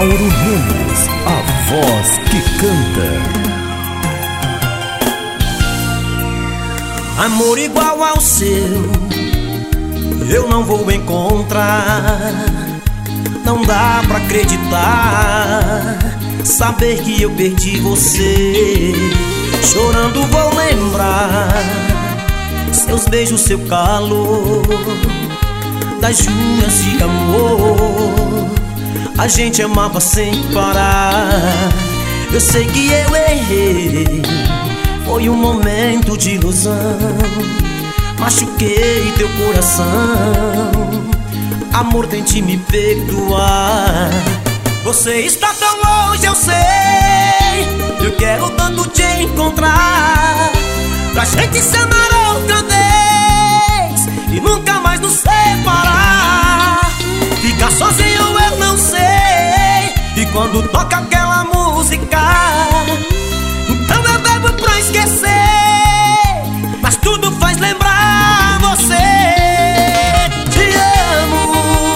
Mauro Nunes, a voz que canta. Amor igual ao seu eu não vou encontrar. Não dá pra acreditar, saber que eu perdi você. Chorando vou lembrar seus beijos, seu calor, das juras de amor. A gente amava sem parar. Eu sei que eu errei, foi um momento de ilusão. Machuquei teu coração. Amor, tente me perdoar. Você está tão longe, eu sei. Eu quero tanto te encontrar, pra gente se amar outra vez e nunca mais nos separar. Ficar sozinho eu não sei, e quando toca aquela música, então eu bebo pra esquecer, mas tudo faz lembrar você. Te amo.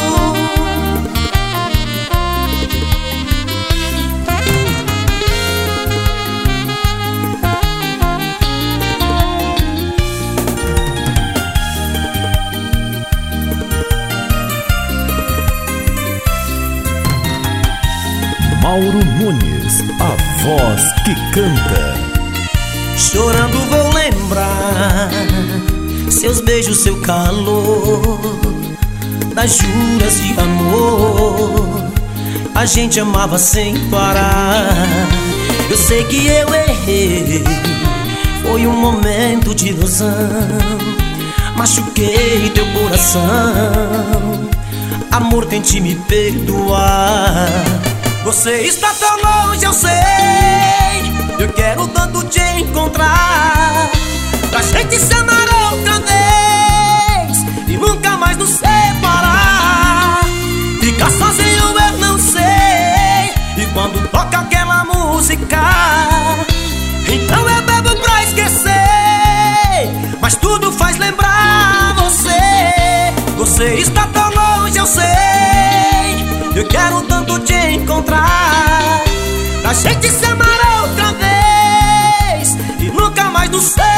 Mauro Nunes, a voz que canta. Chorando vou lembrar seus beijos, seu calor, das juras de amor. A gente amava sem parar. Eu sei que eu errei, foi um momento de ilusão. Machuquei teu coração. Amor, tente me perdoar. Você está tão longe, eu sei. Eu quero tanto te encontrar, pra gente se amar outra vez e nunca mais nos separar. Ficar sozinho eu não sei, e quando toca aquela música, então eu bebo pra esquecer, mas tudo faz lembrar você. Você está tão longe, eu sei. Eu quero tanto te encontrar, pra gente se amar outra vez e nunca mais nos separar.